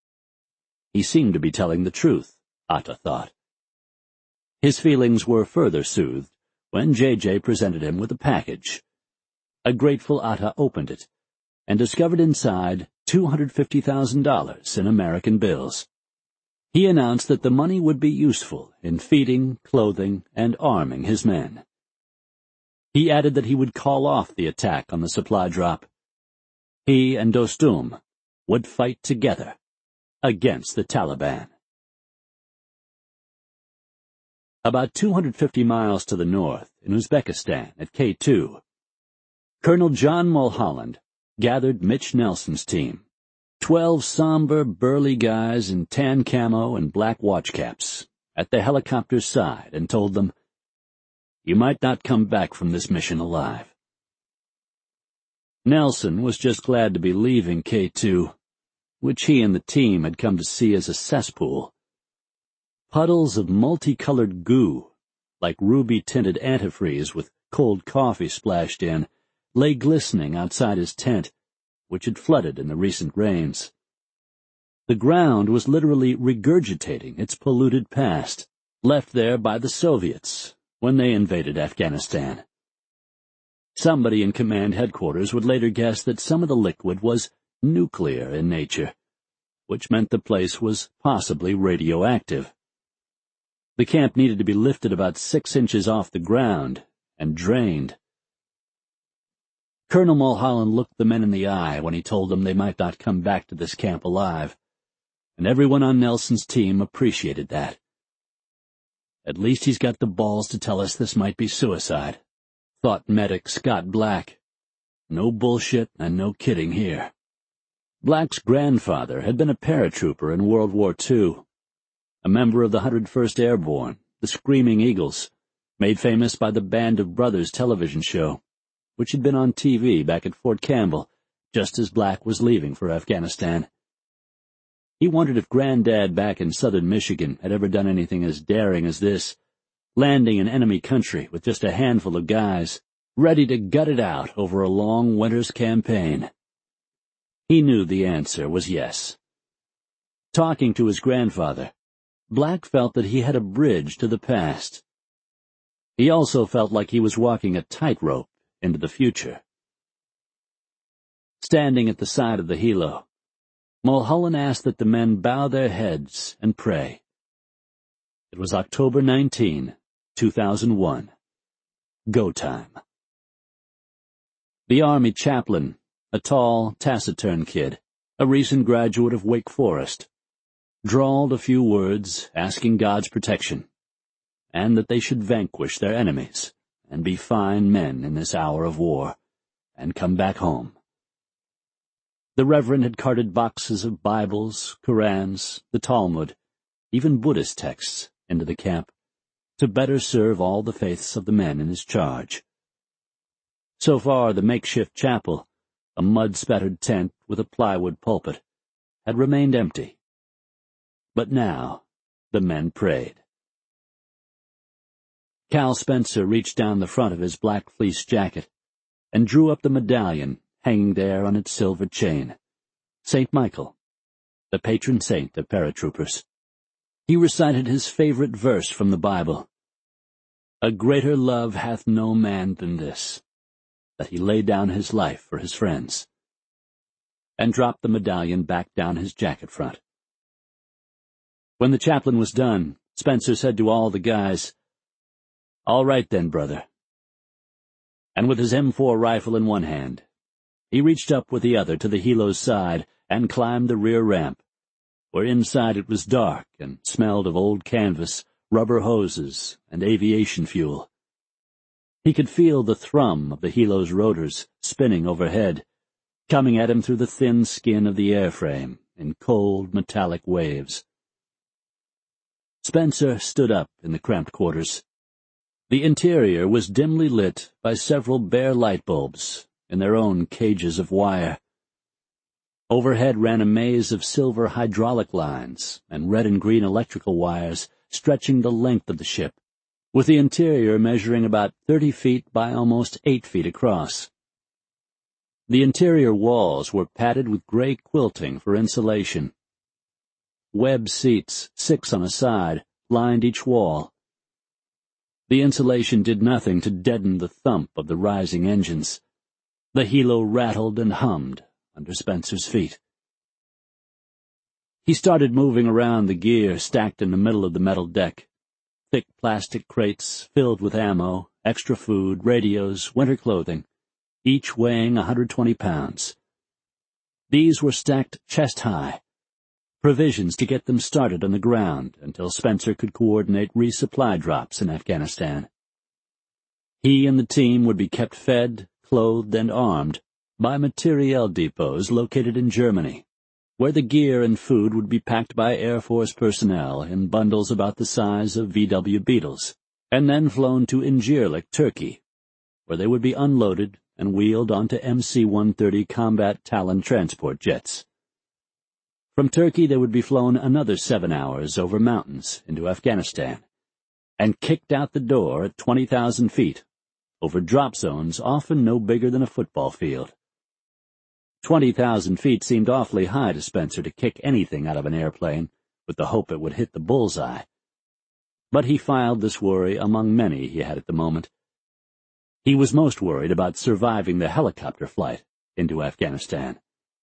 He seemed to be telling the truth, Atta thought. His feelings were further soothed when JJ presented him with a package. A grateful Atta opened it and discovered inside $250,000 in American bills. He announced that the money would be useful in feeding, clothing, and arming his men. He added that he would call off the attack on the supply drop. He and Dostum would fight together against the Taliban. About 250 miles to the north, in Uzbekistan, at K2, Colonel John Mulholland gathered Mitch Nelson's team, 12 somber, burly guys in tan camo and black watch caps, at the helicopter's side and told them, "You might not come back from this mission alive." Nelson was just glad to be leaving K2, which he and the team had come to see as a cesspool. Puddles of multicolored goo, like ruby-tinted antifreeze with cold coffee splashed in, lay glistening outside his tent, which had flooded in the recent rains. The ground was literally regurgitating its polluted past, left there by the Soviets when they invaded Afghanistan. Somebody in command headquarters would later guess that some of the liquid was nuclear in nature, which meant the place was possibly radioactive. The camp needed to be lifted about 6 inches off the ground and drained. Colonel Mulholland looked the men in the eye when he told them they might not come back to this camp alive, and everyone on Nelson's team appreciated that. At least he's got the balls to tell us this might be suicide, thought medic Scott Black. No bullshit and no kidding here. Black's grandfather had been a paratrooper in World War II, a member of the 101st Airborne, the Screaming Eagles, made famous by the Band of Brothers television show, which had been on TV back at Fort Campbell just as Black was leaving for Afghanistan. He wondered if Granddad back in southern Michigan had ever done anything as daring as this, landing in enemy country with just a handful of guys, ready to gut it out over a long winter's campaign. He knew the answer was yes. Talking to his grandfather, Black felt that he had a bridge to the past. He also felt like he was walking a tightrope into the future. Standing at the side of the helo, Mulholland asked that the men bow their heads and pray. It was October 19, 2001. Go time. The Army chaplain, a tall, taciturn kid, a recent graduate of Wake Forest, drawled a few words asking God's protection, and that they should vanquish their enemies and be fine men in this hour of war, and come back home. The Reverend had carted boxes of Bibles, Korans, the Talmud, even Buddhist texts, into the camp, to better serve all the faiths of the men in his charge. So far, the makeshift chapel, a mud-spattered tent with a plywood pulpit, had remained empty. But now the men prayed. Cal Spencer reached down the front of his black fleece jacket and drew up the medallion hanging there on its silver chain. St. Michael, the patron saint of paratroopers. He recited his favorite verse from the Bible. A greater love hath no man than this, that he lay down his life for his friends, and dropped the medallion back down his jacket front. When the chaplain was done, Spencer said to all the guys, "All right then, brother." And with his M4 rifle in one hand, he reached up with the other to the helo's side and climbed the rear ramp, where inside it was dark and smelled of old canvas, rubber hoses, and aviation fuel. He could feel the thrum of the helo's rotors spinning overhead, coming at him through the thin skin of the airframe in cold, metallic waves. Spencer stood up in the cramped quarters. The interior was dimly lit by several bare light bulbs in their own cages of wire. Overhead ran a maze of silver hydraulic lines and red and green electrical wires stretching the length of the ship, with the interior measuring about 30 feet by almost 8 feet across. The interior walls were padded with gray quilting for insulation. Web seats, 6 on a side, lined each wall. The insulation did nothing to deaden the thump of the rising engines. The helo rattled and hummed under Spencer's feet. He started moving around the gear stacked in the middle of the metal deck. Thick plastic crates filled with ammo, extra food, radios, winter clothing, each weighing 120 pounds. These were stacked chest-high, provisions to get them started on the ground until Spencer could coordinate resupply drops in Afghanistan. He and the team would be kept fed, clothed, and armed by materiel depots located in Germany, where the gear and food would be packed by Air Force personnel in bundles about the size of VW Beetles, and then flown to Incirlik, Turkey, where they would be unloaded and wheeled onto MC-130 combat Talon transport jets. From Turkey they would be flown another 7 hours over mountains into Afghanistan, and kicked out the door at 20,000 feet, over drop zones often no bigger than a football field. 20,000 feet seemed awfully high to Spencer to kick anything out of an airplane with the hope it would hit the bullseye. But he filed this worry among many he had at the moment. He was most worried about surviving the helicopter flight into Afghanistan.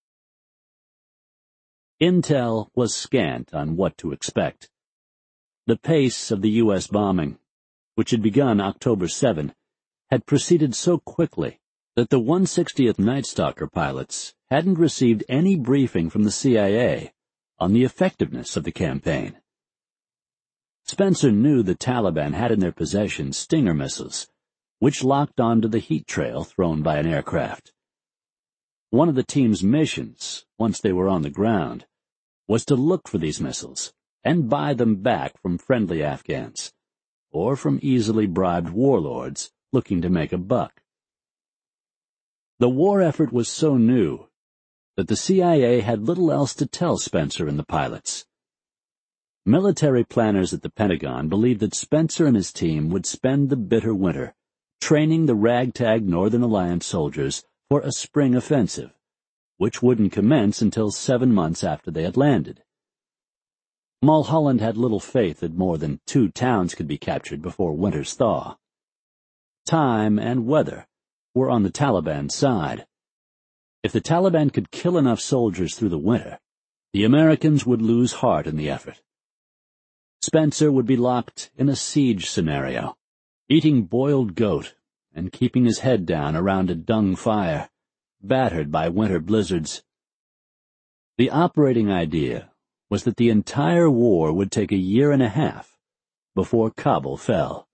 Intel was scant on what to expect. The pace of the U.S. bombing, which had begun October 7, had proceeded so quickly that the 160th Night Stalker pilots hadn't received any briefing from the CIA on the effectiveness of the campaign. Spencer knew the Taliban had in their possession Stinger missiles, which locked onto the heat trail thrown by an aircraft. One of the team's missions, once they were on the ground, was to look for these missiles and buy them back from friendly Afghans, or from easily bribed warlords looking to make a buck. The war effort was so new that the CIA had little else to tell Spencer and the pilots. Military planners at the Pentagon believed that Spencer and his team would spend the bitter winter training the ragtag Northern Alliance soldiers for a spring offensive, which wouldn't commence until 7 months after they had landed. Mulholland had little faith that more than 2 towns could be captured before winter's thaw. Time and weather were on the Taliban's side. If the Taliban could kill enough soldiers through the winter, the Americans would lose heart in the effort. Spencer would be locked in a siege scenario, eating boiled goat and keeping his head down around a dung fire, battered by winter blizzards. The operating idea was that the entire war would take 1.5 years before Kabul fell.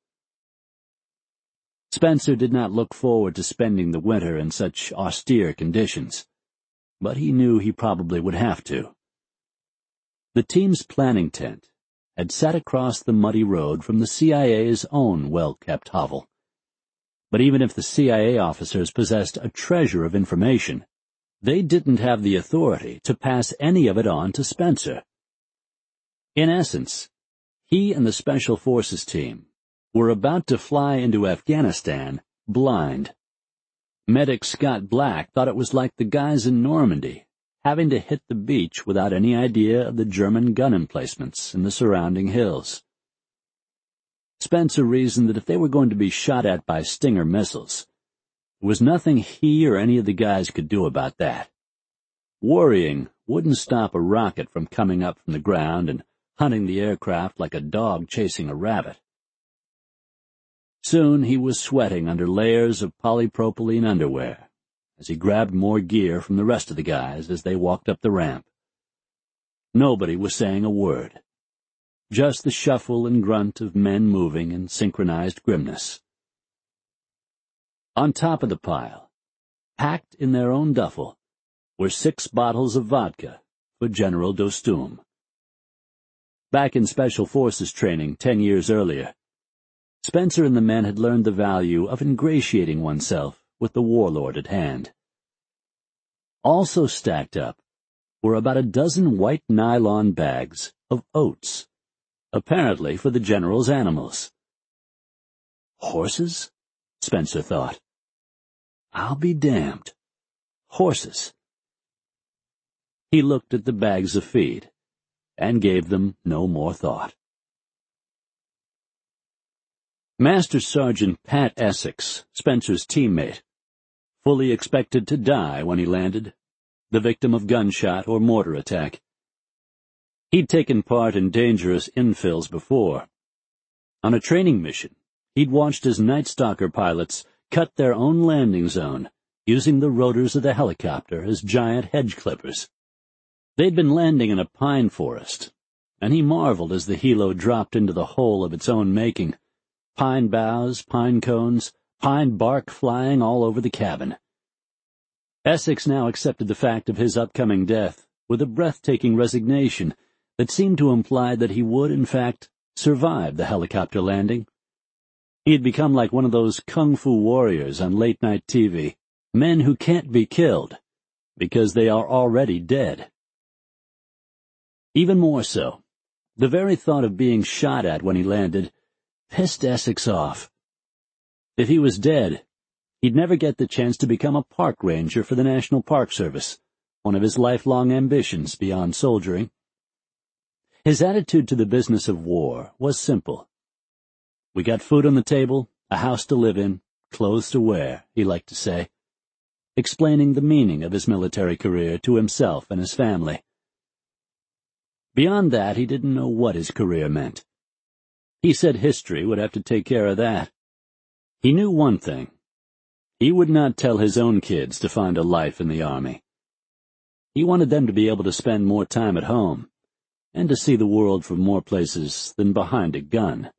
Spencer did not look forward to spending the winter in such austere conditions, but he knew he probably would have to. The team's planning tent had sat across the muddy road from the CIA's own well-kept hovel. But even if the CIA officers possessed a treasure of information, they didn't have the authority to pass any of it on to Spencer. In essence, he and the Special Forces team were about to fly into Afghanistan blind. Medic Scott Black thought it was like the guys in Normandy, having to hit the beach without any idea of the German gun emplacements in the surrounding hills. Spencer reasoned that if they were going to be shot at by Stinger missiles, there was nothing he or any of the guys could do about that. Worrying wouldn't stop a rocket from coming up from the ground and hunting the aircraft like a dog chasing a rabbit. Soon he was sweating under layers of polypropylene underwear as he grabbed more gear from the rest of the guys as they walked up the ramp. Nobody was saying a word, just the shuffle and grunt of men moving in synchronized grimness. On top of the pile, packed in their own duffel, were 6 bottles of vodka for General Dostum. Back in Special Forces training 10 years earlier, Spencer and the men had learned the value of ingratiating oneself with the warlord at hand. Also stacked up were about a dozen white nylon bags of oats, apparently for the general's animals. Horses? Spencer thought. I'll be damned. Horses. He looked at the bags of feed and gave them no more thought. Master Sergeant Pat Essex, Spencer's teammate, fully expected to die when he landed, the victim of gunshot or mortar attack. He'd taken part in dangerous infills before. On a training mission, he'd watched as Night Stalker pilots cut their own landing zone, using the rotors of the helicopter as giant hedge clippers. They'd been landing in a pine forest, and he marveled as the helo dropped into the hole of its own making, pine boughs, pine cones, pine bark flying all over the cabin. Essex now accepted the fact of his upcoming death with a breathtaking resignation that seemed to imply that he would, in fact, survive the helicopter landing. He had become like one of those kung fu warriors on late-night TV, men who can't be killed because they are already dead. Even more so, the very thought of being shot at when he landed pissed Essex off. If he was dead, He'd never get the chance to become a park ranger for the National Park Service, one of his lifelong ambitions beyond soldiering. His attitude to the business of war was simple. "We got food on the table, a house to live in, clothes to wear," he liked to say, explaining the meaning of his military career to himself and his family. Beyond that, he didn't know what his career meant. He said history would have to take care of that. He knew one thing. He would not tell his own kids to find a life in the Army. He wanted them to be able to spend more time at home, and to see the world from more places than behind a gun.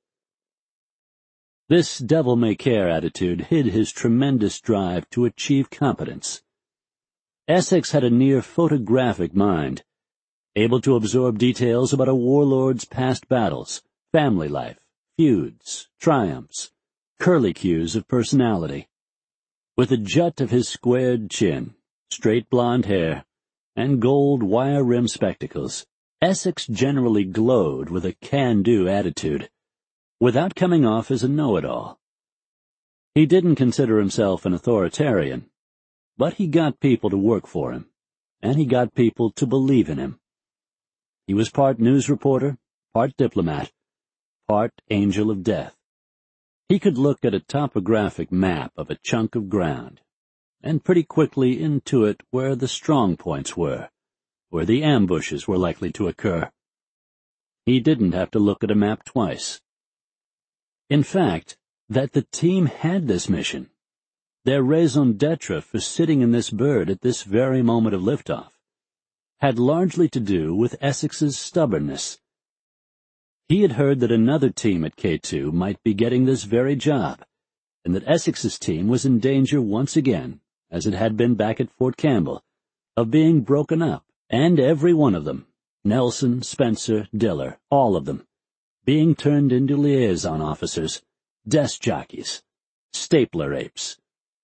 This devil-may-care attitude hid his tremendous drive to achieve competence. Essex had a near photographic mind, able to absorb details about a warlord's past battles, family life, feuds, triumphs, curlicues of personality. With a jut of his squared chin, straight blonde hair, and gold wire-rimmed spectacles, Essex generally glowed with a can-do attitude, without coming off as a know-it-all. He didn't consider himself an authoritarian, but he got people to work for him, and he got people to believe in him. He was part news reporter, part diplomat, part angel of death. He could look at a topographic map of a chunk of ground, and pretty quickly intuit where the strong points were, where the ambushes were likely to occur. He didn't have to look at a map twice. In fact, that the team had this mission, their raison d'etre for sitting in this bird at this very moment of liftoff, had largely to do with Essex's stubbornness. He had heard that another team at K2 might be getting this very job, and that Essex's team was in danger once again, as it had been back at Fort Campbell, of being broken up, and every one of them, Nelson, Spencer, Diller, all of them, being turned into liaison officers, desk jockeys, stapler apes.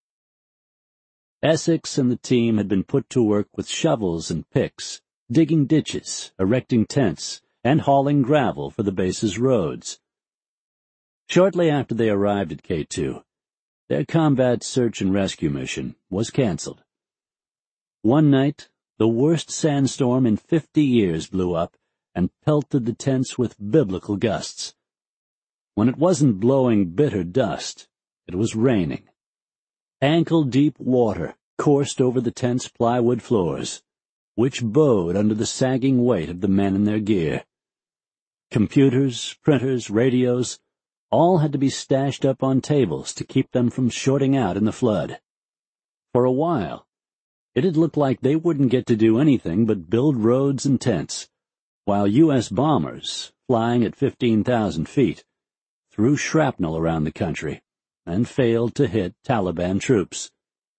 Essex and the team had been put to work with shovels and picks, digging ditches, erecting tents, and hauling gravel for the base's roads. Shortly after they arrived at K2, their combat search and rescue mission was canceled. One night, the worst sandstorm in 50 years blew up and pelted the tents with biblical gusts. When it wasn't blowing bitter dust, it was raining. Ankle-deep water coursed over the tent's plywood floors, which bowed under the sagging weight of the men in their gear. Computers, printers, radios, all had to be stashed up on tables to keep them from shorting out in the flood. For a while, it had looked like they wouldn't get to do anything but build roads and tents, while U.S. bombers, flying at 15,000 feet, threw shrapnel around the country and failed to hit Taliban troops.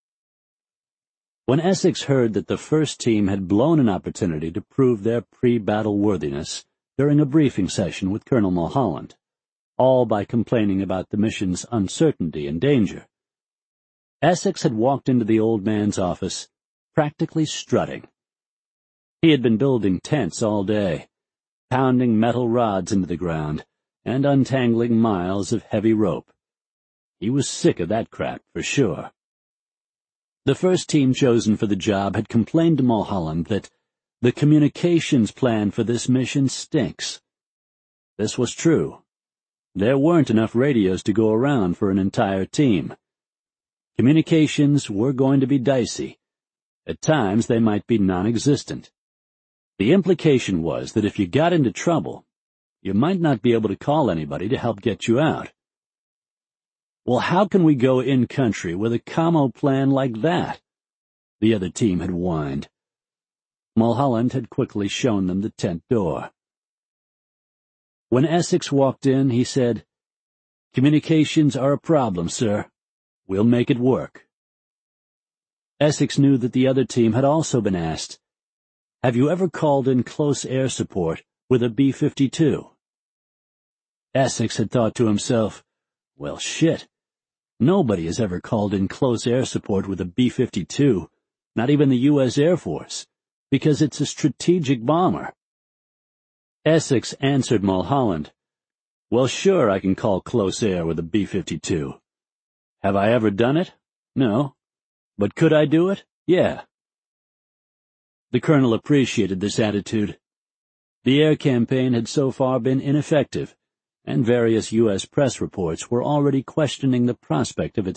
When Essex heard that the first team had blown an opportunity to prove their pre-battle worthiness during a briefing session with Colonel Mulholland, all by complaining about the mission's uncertainty and danger, Essex had walked into the old man's office, practically strutting. He had been building tents all day, pounding metal rods into the ground, and untangling miles of heavy rope. He was sick of that crap, for sure. The first team chosen for the job had complained to Mulholland that the communications plan for this mission stinks. This was true. There weren't enough radios to go around for an entire team. Communications were going to be dicey. At times they might be non-existent. The implication was that if you got into trouble, you might not be able to call anybody to help get you out. Well, how can we go in-country with a commo plan like that? The other team had whined. Mulholland had quickly shown them the tent door. When Essex walked in, he said, "Communications are a problem, sir. We'll make it work." Essex knew that the other team had also been asked, "Have you ever called in close air support with a B-52? Essex had thought to himself, well, shit. Nobody has ever called in close air support with a B-52, not even the U.S. Air Force, because it's a strategic bomber. Essex answered Mulholland, "Well, sure, I can call close air with a B-52. Have I ever done it? No. But could I do it? Yeah. The colonel appreciated this attitude. The air campaign had so far been ineffective, and various U.S. press reports were already questioning the prospect of its